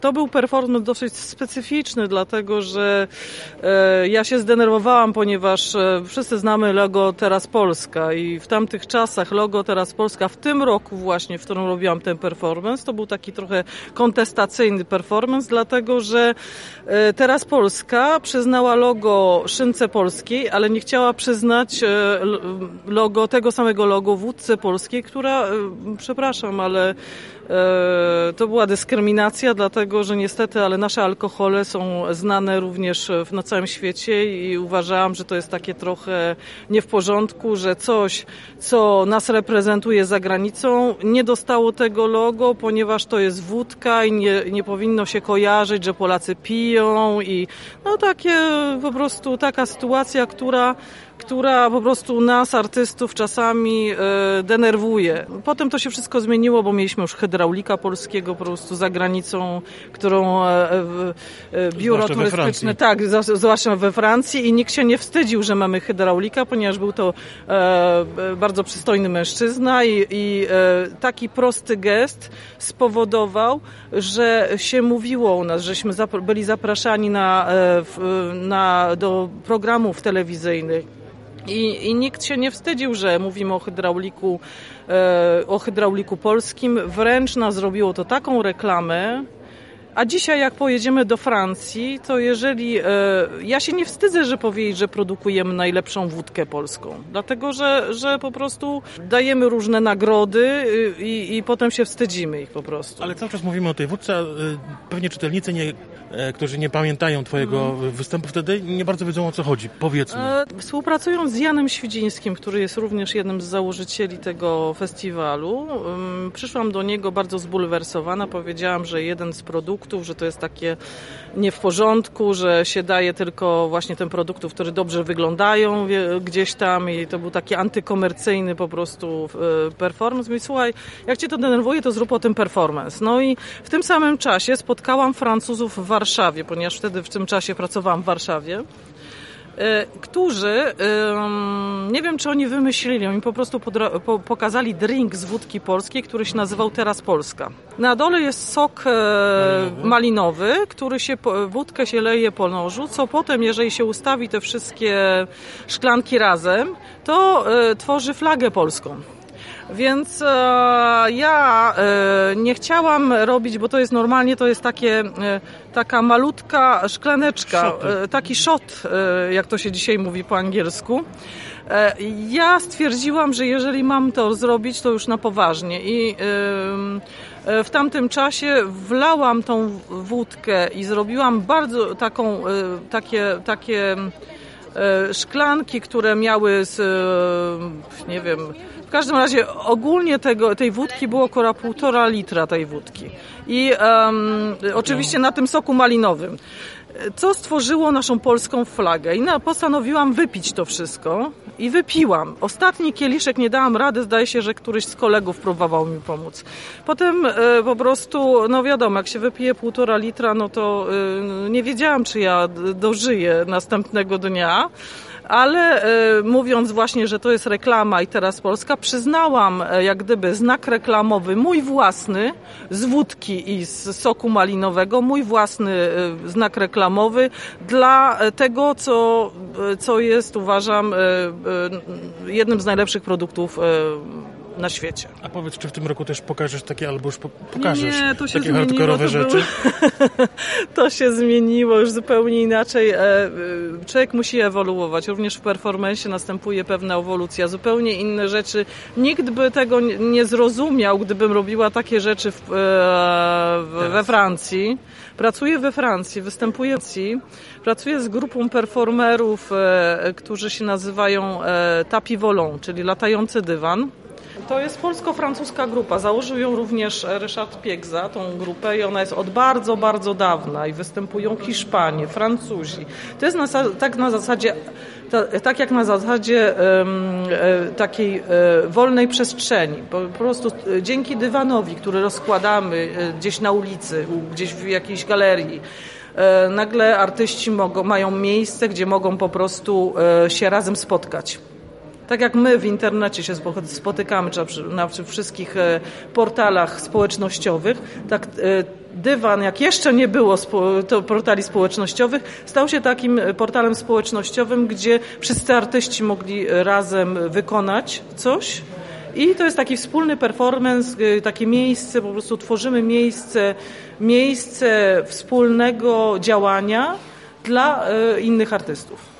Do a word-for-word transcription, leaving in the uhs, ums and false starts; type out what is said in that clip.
To był performance dosyć specyficzny, dlatego że e, ja się zdenerwowałam, ponieważ e, wszyscy znamy logo Teraz Polska i w tamtych czasach logo Teraz Polska, w tym roku właśnie, w którym robiłam ten performance, to był taki trochę kontestacyjny performance, dlatego że e, Teraz Polska przyznała logo Szynce Polskiej, ale nie chciała przyznać e, logo, tego samego logo Wódce Polskiej, która, e, przepraszam, ale to była dyskryminacja, dlatego że niestety, ale nasze alkohole są znane również na całym świecie i uważałam, że to jest takie trochę nie w porządku, że coś, co nas reprezentuje za granicą, nie dostało tego logo, ponieważ to jest wódka i nie, nie powinno się kojarzyć, że Polacy piją i no takie po prostu taka sytuacja, która która po prostu nas, artystów, czasami e, denerwuje. Potem to się wszystko zmieniło, bo mieliśmy już hydraulika polskiego po prostu za granicą, którą e, e, biuro zwłaszcza turystyczne, tak, zwłaszcza we Francji i nikt się nie wstydził, że mamy hydraulika, ponieważ był to e, bardzo przystojny mężczyzna i, i e, taki prosty gest spowodował, że się mówiło u nas, żeśmy zap- byli zapraszani na, e, w, na, do programów telewizyjnych. I, I nikt się nie wstydził, że mówimy o hydrauliku, e, o hydrauliku polskim. Wręcz nas zrobiło to taką reklamę. A dzisiaj jak pojedziemy do Francji, to jeżeli... E, ja się nie wstydzę, że powiedzieć, że produkujemy najlepszą wódkę polską. Dlatego, że, że po prostu dajemy różne nagrody i, i potem się wstydzimy ich po prostu. Ale cały czas mówimy o tej wódce. Pewnie czytelnicy, nie, którzy nie pamiętają twojego hmm. występu wtedy, nie bardzo wiedzą, o co chodzi. Powiedzmy. E, współpracując z Janem Świdzińskim, który jest również jednym z założycieli tego festiwalu, um, przyszłam do niego bardzo zbulwersowana. Powiedziałam, że jeden z produktów, że to jest takie nie w porządku, że się daje tylko właśnie tym produktów, które dobrze wyglądają gdzieś tam i to był taki antykomercyjny po prostu performance. Mówię, słuchaj, jak cię to denerwuje, to zrób o tym performance. No i w tym samym czasie spotkałam Francuzów w Warszawie, ponieważ wtedy w tym czasie pracowałam w Warszawie, którzy, nie wiem czy oni wymyślili, oni po prostu podra- po- pokazali drink z wódki polskiej, który się nazywał Teraz Polska. Na dole jest sok malinowy, malinowy który się, wódkę się leje po nożu, co potem, jeżeli się ustawi te wszystkie szklanki razem, to tworzy flagę polską. Więc e, ja e, nie chciałam robić, bo to jest normalnie, to jest takie, e, taka malutka szklaneczka, e, taki shot, e, jak to się dzisiaj mówi po angielsku. E, ja stwierdziłam, że jeżeli mam to zrobić, to już na poważnie i e, w tamtym czasie wlałam tą wódkę i zrobiłam bardzo taką, e, takie, takie e, szklanki, które miały z, e, nie wiem, w każdym razie ogólnie tego, tej wódki było około półtora litra tej wódki. I um, oczywiście na tym soku malinowym. Co stworzyło naszą polską flagę. I na, postanowiłam wypić to wszystko i wypiłam. Ostatni kieliszek nie dałam rady, zdaje się, że któryś z kolegów próbował mi pomóc. Potem e, po prostu, no wiadomo, jak się wypije półtora litra, no to e, nie wiedziałam, czy ja dożyję następnego dnia. Ale e, mówiąc właśnie, że to jest reklama i Teraz Polska, przyznałam e, jak gdyby znak reklamowy mój własny z wódki i z soku malinowego, mój własny e, znak reklamowy dla tego, co, e, co jest, uważam, e, e, jednym z najlepszych produktów e, na świecie. A powiedz, czy w tym roku też pokażesz takie, albo już po, pokażesz nie, to się takie zmieniło, hardkorowe to rzeczy? Było... to się zmieniło już zupełnie inaczej. Człowiek musi ewoluować. Również w performance'ie następuje pewna ewolucja. Zupełnie inne rzeczy. Nikt by tego nie zrozumiał, gdybym robiła takie rzeczy w, w, we Francji. Pracuję we Francji, występuję w Francji. Pracuję z grupą performerów, którzy się nazywają Tapis Volant, czyli latający dywan. To jest polsko-francuska grupa. Założył ją również Ryszard Piegza, tą grupę i ona jest od bardzo, bardzo dawna i występują Hiszpanie, Francuzi. To jest na, tak na zasadzie, ta, tak jak na zasadzie um, takiej um, wolnej przestrzeni. Po, po prostu dzięki dywanowi, który rozkładamy gdzieś na ulicy, gdzieś w jakiejś galerii, nagle artyści mogą, mają miejsce, gdzie mogą po prostu się razem spotkać. Tak jak my w internecie się spotykamy, czy na wszystkich portalach społecznościowych, tak Dywan, jak jeszcze nie było spo, to portali społecznościowych, stał się takim portalem społecznościowym, gdzie wszyscy artyści mogli razem wykonać coś. I to jest taki wspólny performance, takie miejsce, po prostu tworzymy miejsce, miejsce wspólnego działania dla innych artystów.